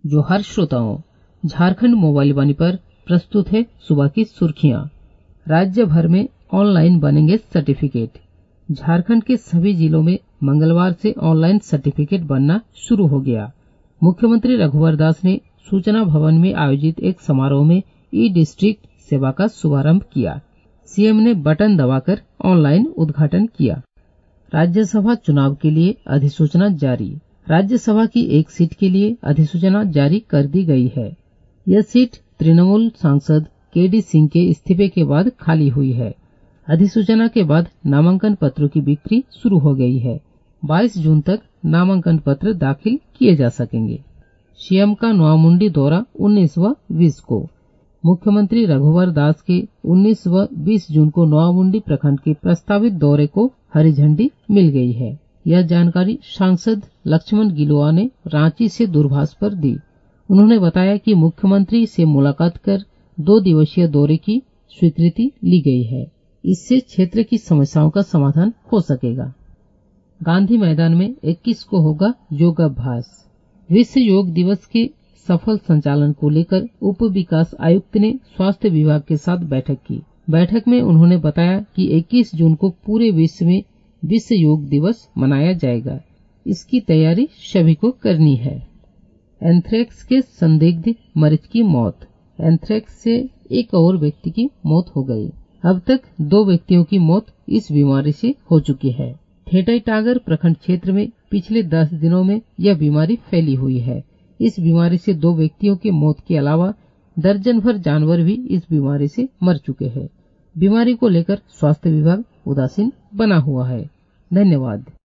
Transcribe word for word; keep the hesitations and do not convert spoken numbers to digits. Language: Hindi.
जोहार श्रोताओं, झारखंड मोबाइल वाणी पर प्रस्तुत है सुबह की सुर्खियां। राज्य भर में ऑनलाइन बनेंगे सर्टिफिकेट। झारखंड के सभी जिलों में मंगलवार से ऑनलाइन सर्टिफिकेट बनना शुरू हो गया। मुख्यमंत्री रघुवर दास ने सूचना भवन में आयोजित एक समारोह में ई डिस्ट्रिक्ट सेवा का शुभारंभ किया। सीएम ने बटन दबाकर ऑनलाइन उद्घाटन किया। राज्यसभा चुनाव के लिए अधिसूचना जारी। राज्यसभा की एक सीट के लिए अधिसूचना जारी कर दी गई है। यह सीट तृणमूल सांसद के डी सिंह के इस्तीफे के बाद खाली हुई है। अधिसूचना के बाद नामांकन पत्रों की बिक्री शुरू हो गई है। बाईस जून तक नामांकन पत्र दाखिल किए जा सकेंगे। सीएम का नोआमुंडी दौरा उन्नीस व बीस को। मुख्यमंत्री रघुवर दास के उन्नीस व बीस जून को नोआमुंडी प्रखंड के प्रस्तावित दौरे को हरी झंडी मिल गई है। यह जानकारी सांसद लक्ष्मण गिलुआ ने रांची से दूरभाष पर दी। उन्होंने बताया कि मुख्यमंत्री से मुलाकात कर दो दिवसीय दौरे की स्वीकृति ली गई है। इससे क्षेत्र की समस्याओं का समाधान हो सकेगा। गांधी मैदान में इक्कीस को होगा योगाभ्यास। विश्व योग दिवस के सफल संचालन को लेकर उप विकास आयुक्त ने स्वास्थ्य विभाग के साथ बैठक की। बैठक में उन्होंने बताया कि इक्कीस जून को पूरे विश्व में विश्व योग दिवस मनाया जाएगा। इसकी तैयारी सभी को करनी है। एंथ्रेक्स के संदिग्ध मरीज की मौत। एंथ्रेक्स से एक और व्यक्ति की मौत हो गई। अब तक दो व्यक्तियों की मौत इस बीमारी से हो चुकी है। ठेठईटागर प्रखंड क्षेत्र में पिछले दस दिनों में यह बीमारी फैली हुई है। इस बीमारी से दो व्यक्तियों की मौत के अलावा दर्जन भर जानवर भी इस बीमारी से मर चुके हैं। बीमारी को लेकर स्वास्थ्य विभाग उदासीन बना हुआ है। धन्यवाद।